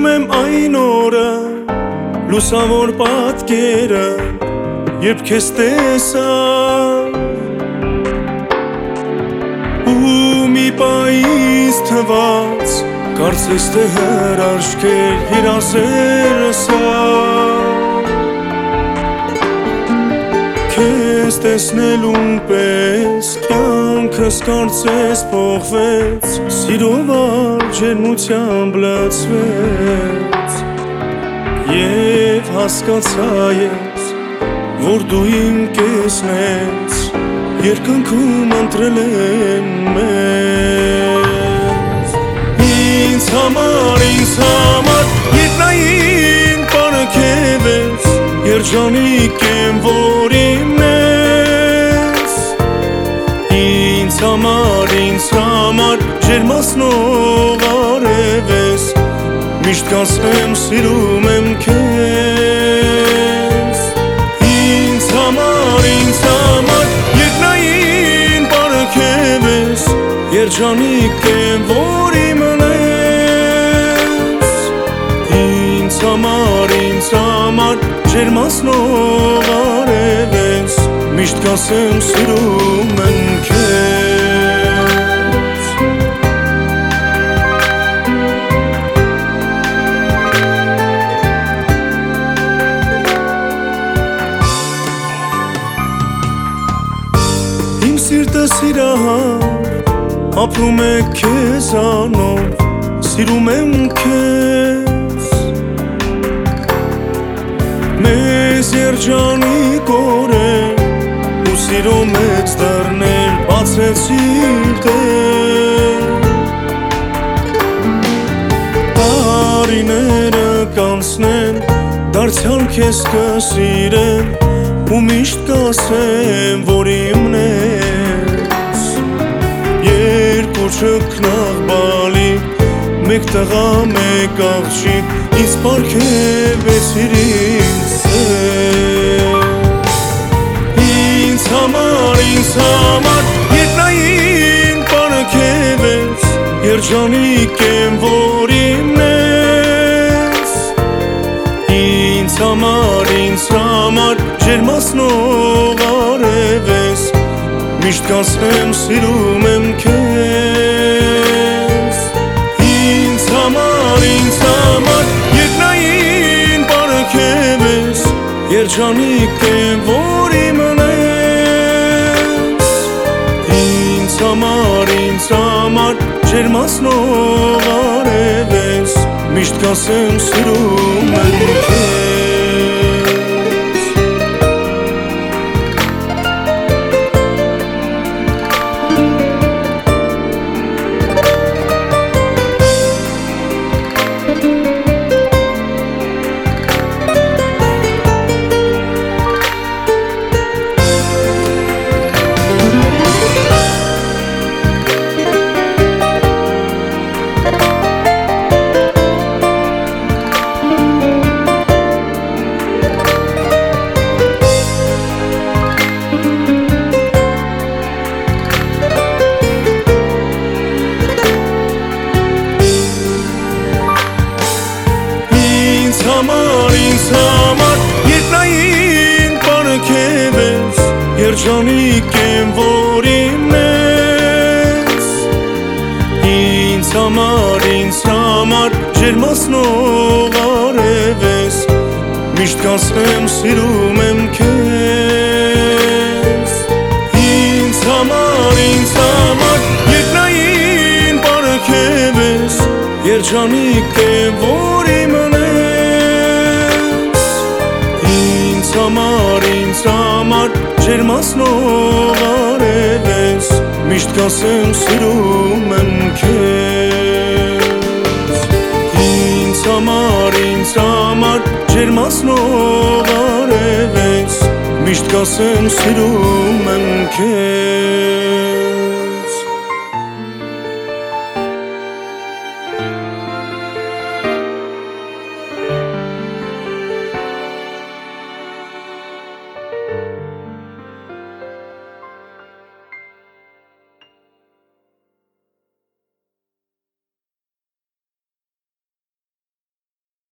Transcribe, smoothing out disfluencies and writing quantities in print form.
եմ այն օրը լուսավոր պատկերը երբ քեզ տեսա ու մի պայից թվաց կարծես թե հրաշքեր երազերս քեզ տեսնելուն պես կյանքս կարծես փոխվեց սիրով ջերմությամբ լցվեց Եվ հասկացա ես, որ դու իմ կեսն ես Երկնքում ընտրել են մեզ Ինձ համար, երկնային պարգև ես Երջանիկ եմ, որ իմն ես Ինձ համար, ջերմացնող արև ես Միշտ կասեմ սիրում եմ քեզ Ինձ համար, երկնային պարգև ես Երջանիկ եմ, որ իմն ես Ինձ համար, ջերմացնող արև ես Միշտ կասեմ սիրում եմ քեզ Սիրտը սիրահար, ապրում է քեզանով, սիրում եմ քեզ Մեզ երջանիկ օրեր, ու սիրո մեծ դռներ բացեցիր Տեր Տարիները կանցնեն, դարձյալ քեզ կսիրեմ ու միշտ կասեմ, որ իմն ես Երկու չքնաղ բալիկ, մեկ տղա, մեկ աղջիկ Ինձ պարգևեցիր ինձ Ինձ համար, երկնային պարգև ես Երջանիկ եմ, որ իմն ես Ինձ համար, ջերմացնող արև ես Միշտ կասեմ սիրում եմ քեզ Ինձ համար, երկնային պարգև ես Երջանիկ եմ, որ իմն ես Ինձ համար, ջերմացնող արև ես Միշտ կասեմ սիրում եմ քեզ Համար, երկնային պարգև ես Երջանիկ եմ, որ իմն ես Ինձ համար, ջերմացնող արև ես Միշտ կասեմ սիրում եմ քեզ Ինձ համար, երկնային պարգև ես Երջանիկ եմ, որ իմն համար, ջերմացնող արև ես Միշտ կասեմ սիրում եմ քեզ Ինձ համար, ջերմացնող արև ես Միշտ կասեմ սիրում եմ քեզ